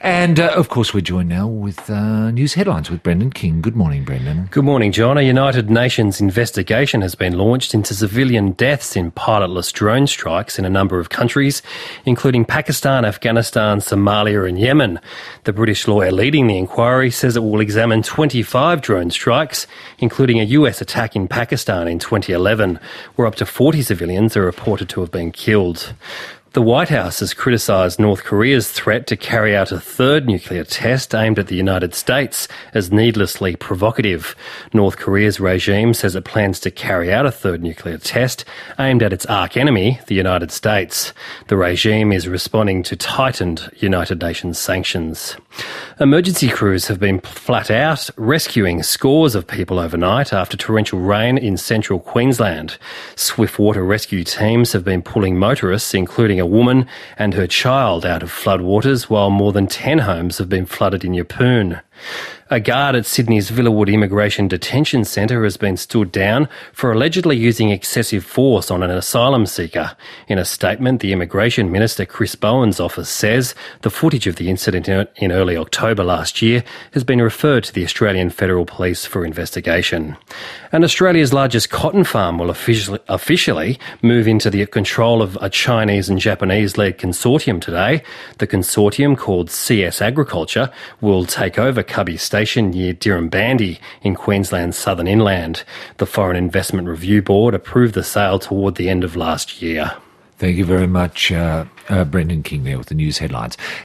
And, of course, we're joined now with news headlines with Brendan King. Good morning, Brendan. Good morning, John. A United Nations investigation has been launched into civilian deaths in pilotless drone strikes in a number of countries, including Pakistan, Afghanistan, Somalia and Yemen. The British lawyer leading the inquiry says it will examine 25 drone strikes, including a US attack in Pakistan in 2011, where up to 40 civilians are reported to have been killed. The White House has criticised North Korea's threat to carry out a third nuclear test aimed at the United States as needlessly provocative. North Korea's regime says it plans to carry out a third nuclear test aimed at its arch-enemy, the United States. The regime is responding to tightened United Nations sanctions. Emergency crews have been flat out rescuing scores of people overnight after torrential rain in central Queensland. Swiftwater rescue teams have been pulling motorists, including a woman and her child, out of floodwaters, while more than 10 homes have been flooded in Yeppoon. A guard at Sydney's Villawood Immigration Detention Centre has been stood down for allegedly using excessive force on an asylum seeker. In a statement, the Immigration Minister Chris Bowen's office says the footage of the incident in early October last year has been referred to the Australian Federal Police for investigation. And Australia's largest cotton farm will officially move into the control of a Chinese and Japanese-led consortium today. The consortium, called CS Agriculture, will take over Cubby Station near Dirranbandi in Queensland's southern inland. The Foreign Investment Review Board approved the sale toward the end of last year. Thank you very much, Brendan King there with the news headlines.